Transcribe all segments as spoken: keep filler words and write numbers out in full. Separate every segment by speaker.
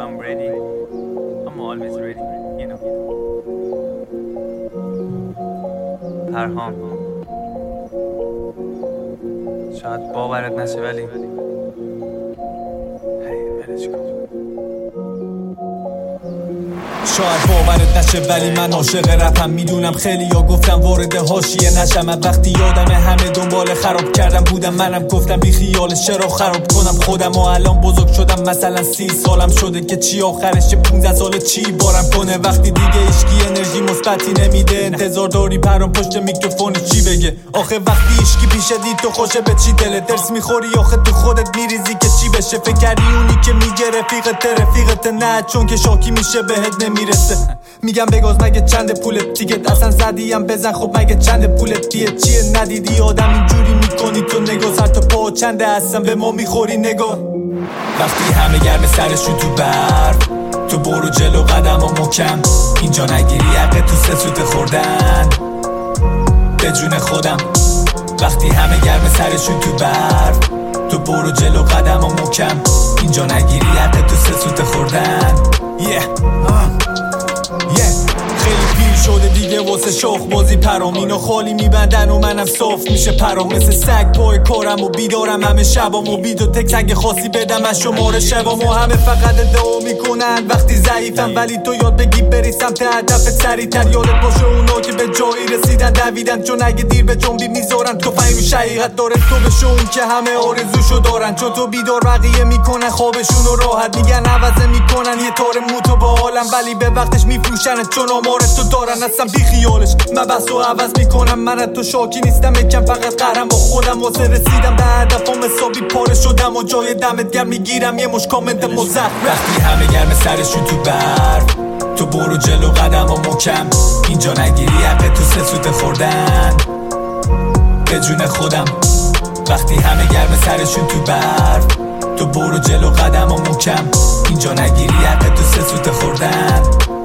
Speaker 1: I'm ready. I'm always ready, you know. پرهام شاید باورت نشه ولی هی ولش کن.
Speaker 2: شاید باورت نشه ولی من عاشق رپم. میدونم خیلی ها گفتم وارد حاشیه نشم. من وقتی یادم همه دنبال خراب کردم بودم، منم گفتم بی خیالش چرا خراب کنم خودم. و الان بزرگ شدم مثلا سی سالم شده که چی آخرش پونزده سال چی بارم کنه. وقتی دیگه اشکی انرژی مثبتی نمیده، انتظار داری پرام پشت میکروفون چی بگه. آخه وقتی اشکی پیش دید تو خوشه به چی دلت درس میخوری، آخه تو خودت میریزی که چی بشه. فکر کردی اونی که میگه رفیقت رفیقت نه، چون که شاکی میشه بهت نمیرسه. میگم بگاز مگه چند پولت تیکت اصلا زدیم بزن، خب مگه چند پولت دیه چیه ندیدی آدم اینجوری میکنی تو نگاه سر تا پا چنده هستم به ما میخوری نگاه. وقتی همه گرم سرشون تو برف، تو برو جلو قدم و محکم، اینجا نگیری حق تو سه سوت خوردن به جون خودم. وقتی همه گرم سرشون تو برف، تو برو جلو قدم و محکم، اینجا نگیری حق تو سه سوت خوردن. yeah. uh. yeah. خیلی پیر شده دیگه واسه شخ بازی پرام، اینو خالی میبندن و منم صاف میشه پرام. مثل سگ پای کارم و بیدارم همه شبام و بید و تکس اگه خواستی بدم از شماره شبام. و همه فقط ادعا میکنن وقتی ضعیفم، ولی تو یاد بگی بری سمت هدفت سریعتر. یادت باشه اونا که به جایی رسیدن دویدن، چون اگه دیر به جنبی میذارن تو فهمی شقیقت داره. تو بشه اون که همه آرزوشو دارن، چون تو بیدار بقیه میکنن خوابشونو راحت. میگن عوضه میکنن یه تار موتو با عالم، ولی به وقتش میفروشنت چون آمارتو دارن. اصلا بی خیالش من بس و عوض میکنم. من از تو شاکی نیستم یکم فقط قهرم با خودم. واسه رسیدم به هدفم حسابی پاره شدم و جای دمت گرم میگیرم یه مش کامنت مزخرف. وقتی همه گرم سرشون تو برف، تو برو جلو قدم و محکم، اینجا نگیری حق تو سه سوت خوردن به جون خودم. وقتی همه گرم سرشون تو برف، تو برو جلو قدم و محکم، اینجا نگیری حق تو سه سوت خوردن.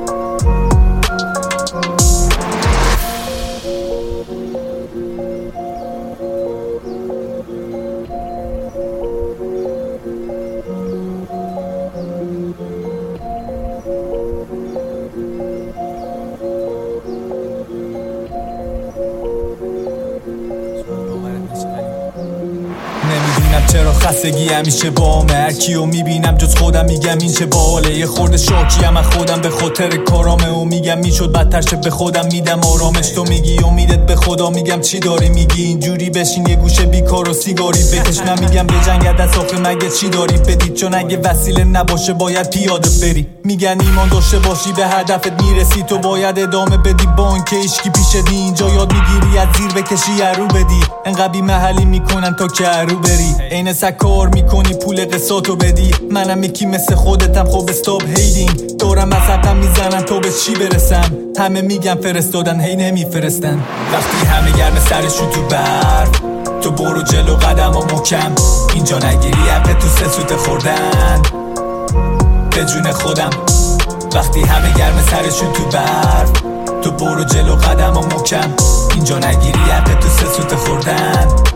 Speaker 2: نمیدونم چرا خستگی همیشه بامه، هر کیو میبینم جز خودم میگم این چه باله. یه خورده شاکی هم خودم به خاطر کارامه و میگم میشد بدتر شه، به خودم میدم آرامش. تو میگی امیدت به خدا، میگم چی داری میگی اینجوری بشین یه گوشه بیکار و سیگاری بکش. من میگم بجنگد از آخه مگه چی داری بدید، چون اگه وسیله نباشه باید پیاده بری. میگن ایمان داشته باشی به هدفت میرسی، تو باید ادامه بدی با اینکه هیچکی پیشت نی. اینجا یاد میگیری از زیر بکشی ارو بدی، انقدر بی محلی میکنن تا که ارو بری. عین سکار میکنی پول قسطو بدی، منم یکی مثل خودتم. خب استاپ هیدینگ دارم از حقم میزنن تا به چی برسم. همه میگن فرستادن هی نمیفرستن. وقتی همه گرم سرشون تو برف، تو برو جلو قدم و محکم، اینجا نگیری حق تو سه سوت خوردن به جون خودم. وقتی همه گرم سرشون تو برف، تو برو جلو قدم و محکم، اینجا نگیری حق تو سه سوت خوردن.